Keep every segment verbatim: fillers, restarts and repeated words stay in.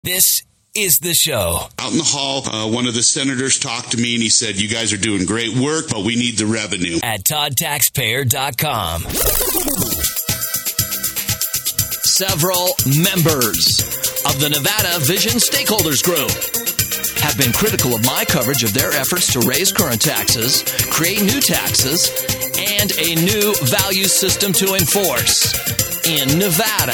This is the show. Out in the hall, uh, one of the senators talked to me and he said, you guys are doing great work, but we need the revenue. At Todd Taxpayer dot com. Several members of the Nevada Vision Stakeholders Group have been critical of my coverage of their efforts to raise current taxes, create new taxes, and a new value system to enforce in Nevada.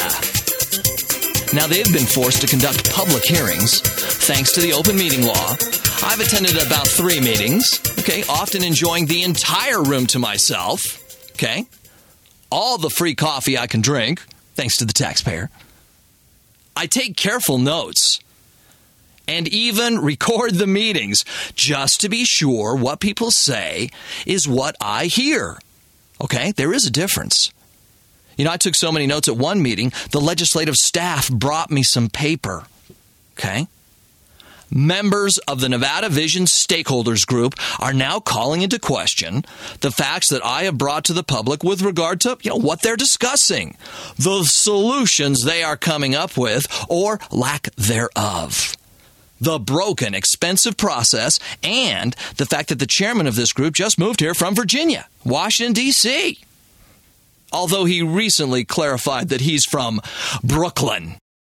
Now, they've been forced to conduct public hearings thanks to the open meeting law. I've attended about three meetings, okay, often enjoying the entire room to myself, okay, all the free coffee I can drink, thanks to the taxpayer. I take careful notes and even record the meetings just to be sure what people say is what I hear, okay? There is a difference. You know, I took so many notes at one meeting, the legislative staff brought me some paper, okay? Members of the Nevada Vision Stakeholders Group are now calling into question the facts that I have brought to the public with regard to, you know, what they're discussing, the solutions they are coming up with, or lack thereof, the broken, expensive process, and the fact that the chairman of this group just moved here from Virginia, Washington, D C, although he recently clarified that he's from Brooklyn.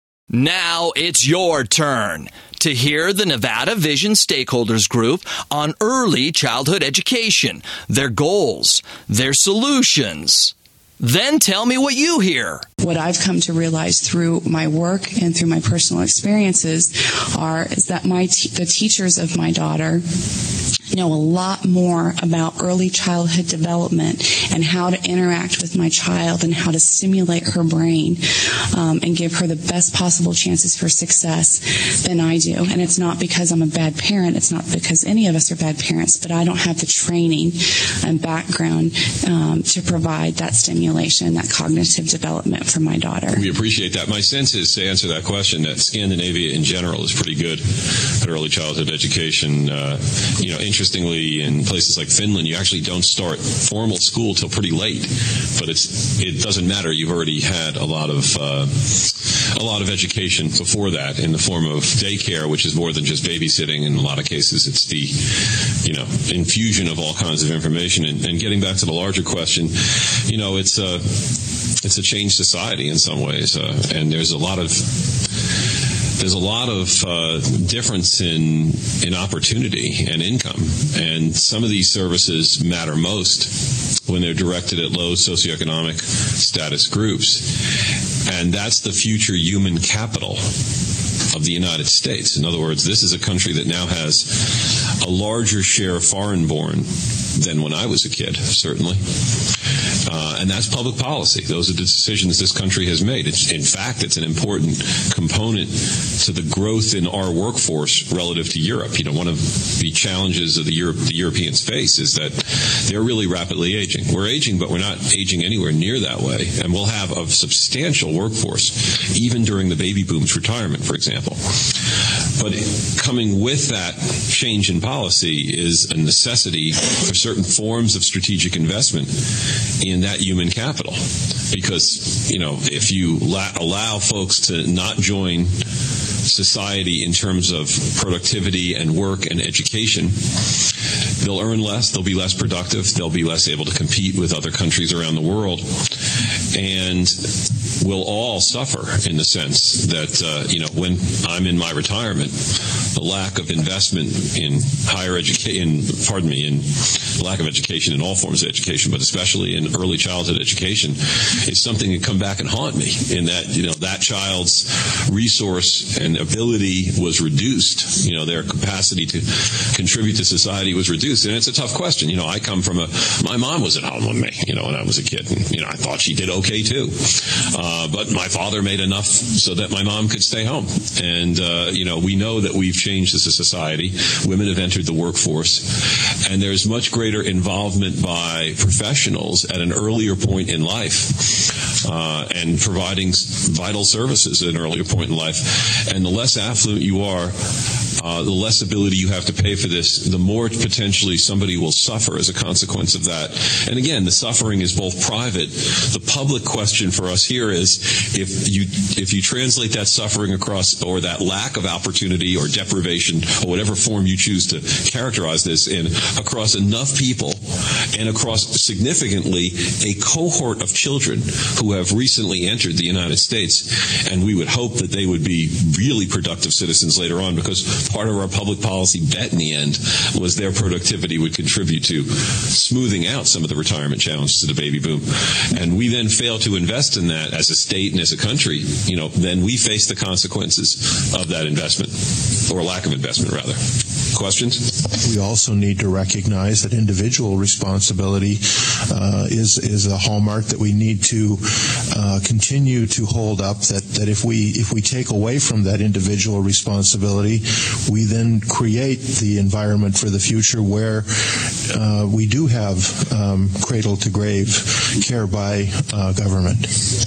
Now it's your turn to hear the Nevada Vision Stakeholders Group on early childhood education, their goals, their solutions. Then tell me what you hear. What I've come to realize through my work and through my personal experiences are is that my te- the teachers of my daughter know a lot more about early childhood development and how to interact with my child and how to stimulate her brain um, and give her the best possible chances for success than I do. And it's not because I'm a bad parent. It's not because any of us are bad parents, but I don't have the training and background um, to provide that stimulation, that cognitive development for my daughter. We appreciate that. My sense is, to answer that question, that Scandinavia in general is pretty good at early childhood education. Uh, you know, interestingly, in places like Finland, you actually don't start formal school till pretty late, but it's it doesn't matter. You've already had a lot of uh, a lot of education before that in the form of daycare, which is more than just babysitting. In a lot of cases, it's the you know infusion of all kinds of information. And, and getting back to the larger question, you know, it's a it's a changed society in some ways, uh, and there's a lot of There's a lot of uh, difference in in opportunity and income, and some of these services matter most when they're directed at low socioeconomic status groups, and that's the future human capital of the United States. In other words, this is a country that now has a larger share of foreign-born than when I was a kid, certainly. Uh, and that's public policy. Those are the decisions this country has made. It's, in fact, it's an important component to the growth in our workforce relative to Europe. You know, one of the challenges of the, Europe, the Europeans face is that they're really rapidly aging. We're aging, but we're not aging anywhere near that way. And we'll have a substantial workforce, even during the baby boom's retirement, for example. But coming with that change in policy is a necessity for certain forms of strategic investment in that human capital. Because, you know, if you la- allow folks to not join society in terms of productivity and work and education, they'll earn less, they'll be less productive, they'll be less able to compete with other countries around the world, and we'll all suffer in the sense that, uh, you know, when I'm in my retirement, the lack of investment in higher education, pardon me, in lack of education in all forms of education, but especially in early childhood education, is something that come back and haunt me in that, you know, that child's resource and ability was reduced. You know, their capacity to contribute to society was reduced. And it's a tough question. You know, I come from a, my mom was at home with me, you know, when I was a kid. And, you know, I thought she did okay too. Uh, but my father made enough so that my mom could stay home. And, uh, you know, we know that we've changed as a society. Women have entered the workforce. And there's much greater involvement by professionals at an earlier point in life, uh, and providing vital services at an earlier point in life. And the less affluent you are, uh, the less ability you have to pay for this, the more potentially somebody will suffer as a consequence of that. And again, the suffering is both private. The public question for us here is if you if you translate that suffering across, or that lack of opportunity or deprivation, or whatever form you choose to characterize this in, across enough people and across significantly a cohort of children who have recently entered the United States, and we would hope that they would be really productive citizens later on, because part of our public policy bet in the end was their productivity would contribute to smoothing out some of the retirement challenges of the baby boom. And we then fail to invest in that as a state and as a country, you know, then we face the consequences of that investment, or lack of investment rather. Questions? We also need to recognize that individual responsibility uh, is is a hallmark that we need to uh, continue to hold up. That that if we if we take away from that individual responsibility, we then create the environment for the future where uh, we do have um, cradle to grave care by uh, government.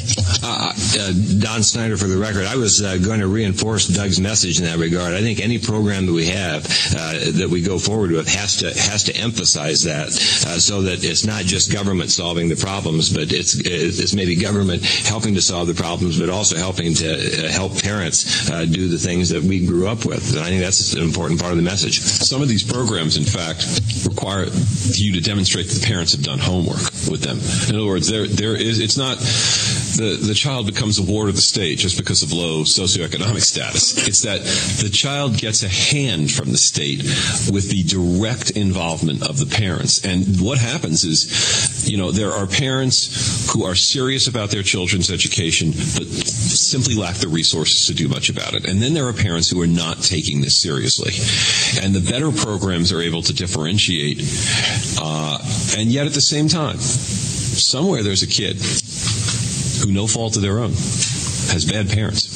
Uh, uh, Don Snyder, for the record, I was uh, going to reinforce Doug's message in that regard. I think any program that we have uh, that we go forward with has to has to emphasize that, uh, so that it's not just government solving the problems, but it's it's maybe government helping to solve the problems, but also helping to uh, help parents uh, do the things that we grew up with. And I think that's an important part of the message. Some of these programs, in fact, require you to demonstrate that the parents have done homework with them. In other words, there there is it's not the the child becomes a ward of the state just because of low socioeconomic status. It's that the child gets a hand from the state with the direct involvement of the parents. And what happens is, you know, there are parents who are serious about their children's education, but simply lack the resources to do much about it. And then there are parents who are not taking this seriously. And the better programs are able to differentiate. Uh, and yet at the same time, somewhere there's a kid who, no fault of their own, has bad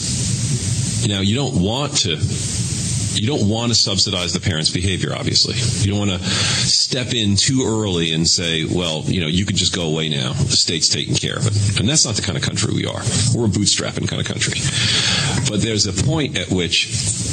parents. Now, you don't want to you don't want to subsidize the parents' behavior, obviously. You don't want to step in too early and say, well, you know, you can just go away now. The state's taking care of it. And that's not the kind of country we are. We're a bootstrapping kind of country. But there's a point at which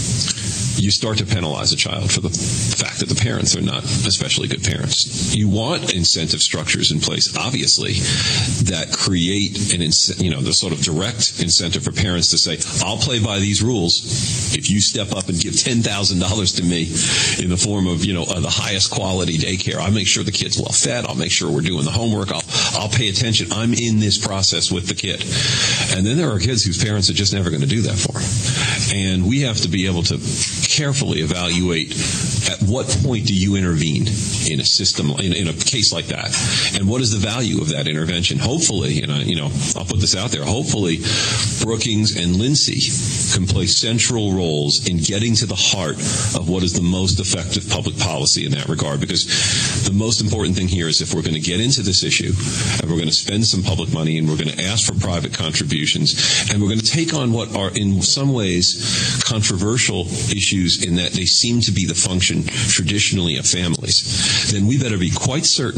you start to penalize a child for the fact that the parents are not especially good parents. You want incentive structures in place, obviously, that create an, inc- you know, the sort of direct incentive for parents to say, I'll play by these rules if you step up and give ten thousand dollars to me in the form of, you know, uh, the highest quality daycare. I'll make sure the kid's well fed. I'll make sure we're doing the homework. I'll, I'll pay attention. I'm in this process with the kid. And then there are kids whose parents are just never going to do that for them. And we have to be able to carefully evaluate at what point do you intervene in a system, in, in a case like that, and what is the value of that intervention. Hopefully, and I, you know, I'll put this out there, hopefully Brookings and Lindsay can play central roles in getting to the heart of what is the most effective public policy in that regard, because the most important thing here is if we're going to get into this issue and we're going to spend some public money and we're going to ask for private contributions and we're going to take on what are in some ways controversial issues in that they seem to be the function traditionally of families, then we better be quite certain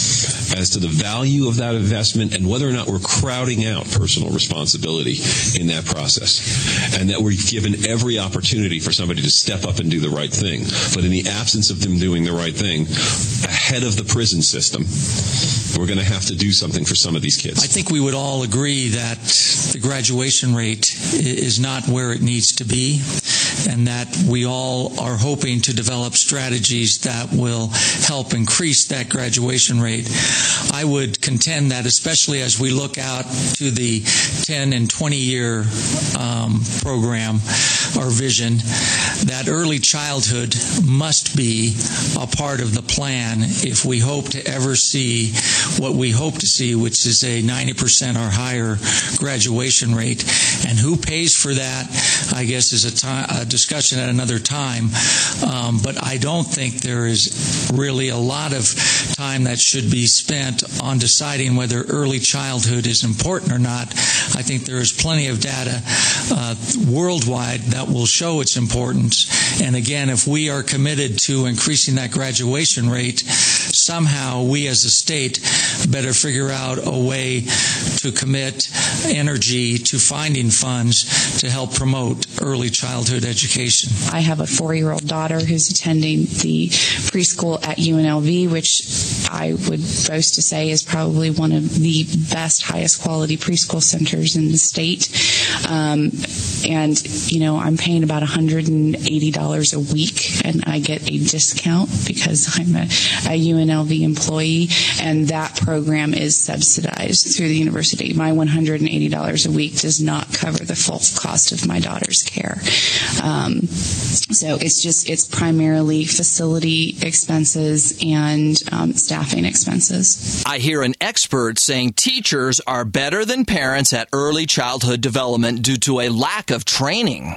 as to the value of that investment and whether or not we're crowding out personal responsibility in that process, and that we're given every opportunity for somebody to step up and do the right thing. But in the absence of them doing the right thing, ahead of the prison system, we're going to have to do something for some of these kids. I think we would all agree that the graduation rate is not where it needs to be, and that we all are hoping to develop strategies that will help increase that graduation rate. I would contend that, especially as we look out to the ten and twenty year um, program or vision, that early childhood must be a part of the plan if we hope to ever see what we hope to see, which is a ninety percent or higher graduation rate. And who pays for that, I guess, is a, time, a discussion at another time. Um, but I don't think there is really a lot of time that should be spent on deciding whether early childhood is important or not. I think there is plenty of data uh, worldwide that will show its importance. And again, if we are committed to increasing that graduation rate, somehow we as a state better figure out a way to commit energy to finding funds to help promote early childhood education. education. I have a four-year-old daughter who's attending the preschool at U N L V, which I would boast to say is probably one of the best, highest quality preschool centers in the state. Um, and, you know, I'm paying about one hundred eighty dollars a week, and I get a discount because I'm a, a U N L V employee, and that program is subsidized through the university. My one hundred eighty dollars a week does not cover the full cost of my daughter's care. Um, so it's just, it's primarily facility expenses and um, staffing expenses. I hear an expert saying teachers are better than parents at early childhood development due to a lack of training.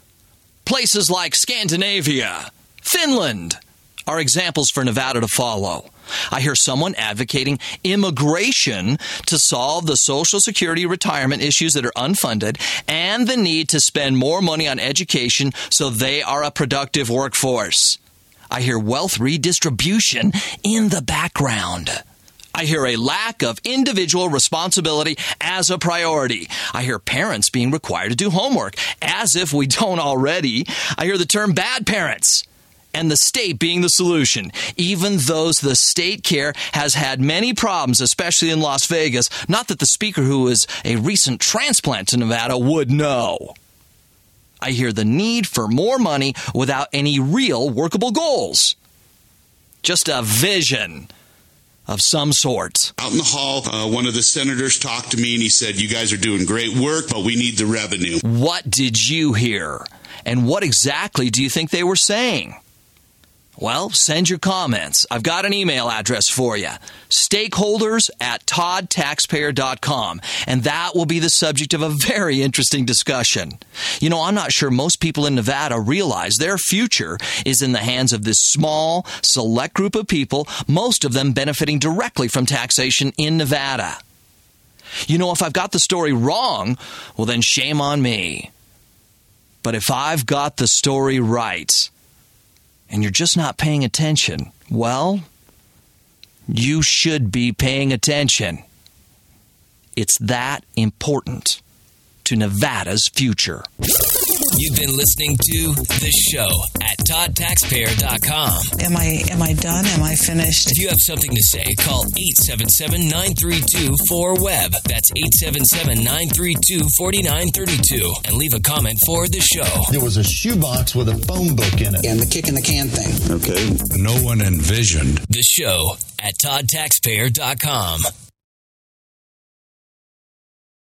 Places like Scandinavia, Finland are examples for Nevada to follow. I hear someone advocating immigration to solve the Social Security retirement issues that are unfunded and the need to spend more money on education so they are a productive workforce. I hear wealth redistribution in the background. I hear a lack of individual responsibility as a priority. I hear parents being required to do homework as if we don't already. I hear the term bad parents and the state being the solution, even though the state care has had many problems, especially in Las Vegas. Not that the speaker, who is a recent transplant to Nevada, would know. I hear the need for more money without any real workable goals. Just a vision of some sort. Out in the hall, uh, one of the senators talked to me and he said, you guys are doing great work, but we need the revenue. What did you hear? And what exactly do you think they were saying? Well, send your comments. I've got an email address for you, stakeholders at todd taxpayer dot com, and that will be the subject of a very interesting discussion. You know, I'm not sure most people in Nevada realize their future is in the hands of this small, select group of people, most of them benefiting directly from taxation in Nevada. You know, if I've got the story wrong, well, then shame on me. But if I've got the story right, and you're just not paying attention, well, you should be paying attention. It's that important to Nevada's future. You've been listening to The Show at todd taxpayer dot com. Am I am I done? Am I finished? If you have something to say, call eight seven seven, nine three two, four W E B. That's eight seven seven, nine three two, four nine three two. And leave a comment for The Show. There was a shoebox with a phone book in it. And the kick in the can thing. Okay. No one envisioned. The Show at todd taxpayer dot com.